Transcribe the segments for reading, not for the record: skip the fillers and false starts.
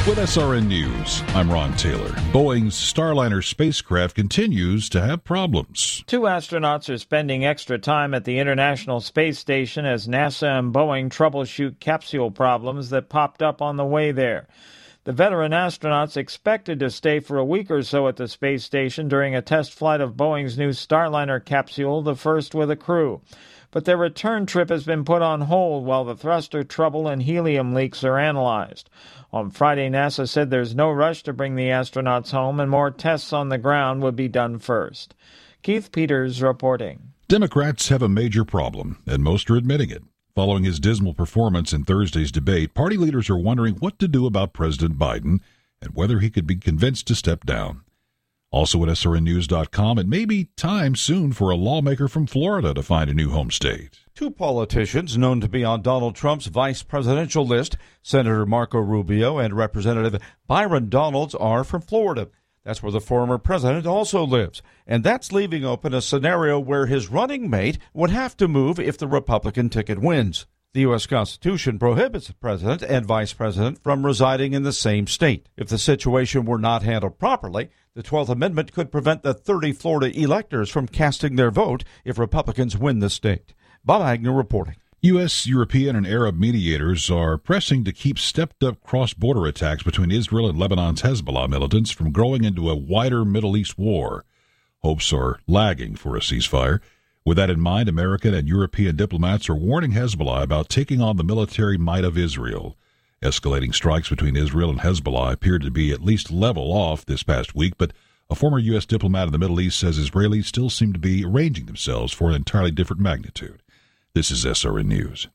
With SRN News, I'm Ron Taylor. Boeing's Starliner spacecraft continues to have problems. 2 astronauts are spending extra time at the International Space Station as NASA and Boeing troubleshoot capsule problems that popped up on the way there. The veteran astronauts expected to stay for a week or so at the space station during a test flight of Boeing's new Starliner capsule, the first with a crew. But their return trip has been put on hold while the thruster trouble and helium leaks are analyzed. On Friday, NASA said there's no rush to bring the astronauts home and more tests on the ground would be done first. Keith Peters reporting. Democrats have a major problem, and most are admitting it. Following his dismal performance in Thursday's debate, party leaders are wondering what to do about President Biden and whether he could be convinced to step down. Also at SRNnews.com, it may be time soon for a lawmaker from Florida to find a new home state. 2 politicians known to be on Donald Trump's vice presidential list, Senator Marco Rubio and Representative Byron Donalds, are from Florida. That's where the former president also lives. And that's leaving open a scenario where his running mate would have to move if the Republican ticket wins. The U.S. Constitution prohibits the president and vice president from residing in the same state. If the situation were not handled properly, the 12th Amendment could prevent the 30 Florida electors from casting their vote if Republicans win the state. Bob Agnew reporting. U.S., European, and Arab mediators are pressing to keep stepped-up cross-border attacks between Israel and Lebanon's Hezbollah militants from growing into a wider Middle East war. Hopes are lagging for a ceasefire. With that in mind, American and European diplomats are warning Hezbollah about taking on the military might of Israel. Escalating strikes between Israel and Hezbollah appeared to be at least level off this past week, but a former U.S. diplomat in the Middle East says Israelis still seem to be arranging themselves for an entirely different magnitude. This is SRN News.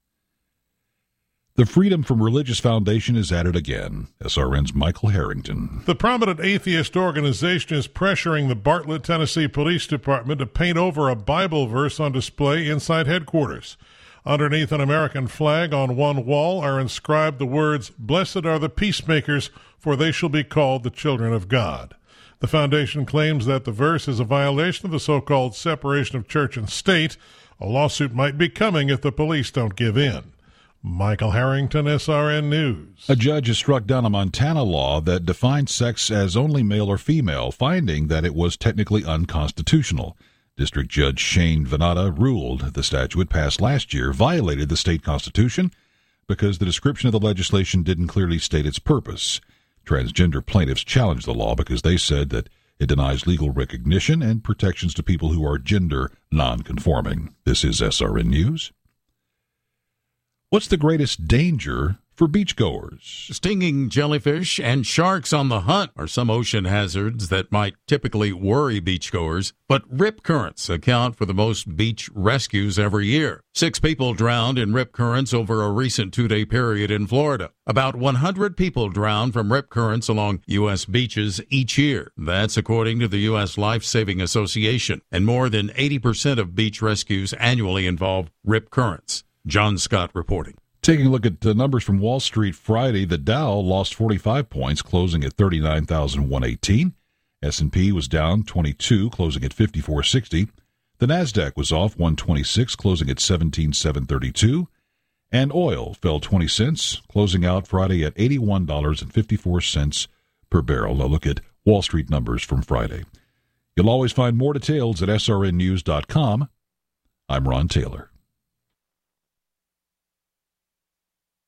The Freedom from Religious Foundation is at it again. SRN's Michael Harrington. The prominent atheist organization is pressuring the Bartlett, Tennessee Police Department to paint over a Bible verse on display inside headquarters. Underneath an American flag on one wall are inscribed the words, "Blessed are the peacemakers, for they shall be called the children of God." The foundation claims that the verse is a violation of the so-called separation of church and state. A lawsuit might be coming if the police don't give in. Michael Harrington, SRN News. A judge has struck down a Montana law that defined sex as only male or female, finding that it was technically unconstitutional. District Judge Shane Venata ruled the statute passed last year violated the state constitution because the description of the legislation didn't clearly state its purpose. Transgender plaintiffs challenged the law because they said that it denies legal recognition and protections to people who are gender nonconforming. This is SRN News. What's the greatest danger for beachgoers? Stinging jellyfish and sharks on the hunt are some ocean hazards that might typically worry beachgoers, but rip currents account for the most beach rescues every year. 6 people drowned in rip currents over a recent 2-day period in Florida. About 100 people drown from rip currents along U.S. beaches each year. That's according to the U.S. Life Saving Association, and more than 80% of beach rescues annually involve rip currents. John Scott reporting. Taking a look at the numbers from Wall Street Friday, the Dow lost 45 points, closing at 39,118. S&P was down 22, closing at 5460. The Nasdaq was off 126, closing at 17,732. And oil fell 20 cents, closing out Friday at $81.54 per barrel. Now look at Wall Street numbers from Friday. You'll always find more details at srnnews.com. I'm Ron Taylor.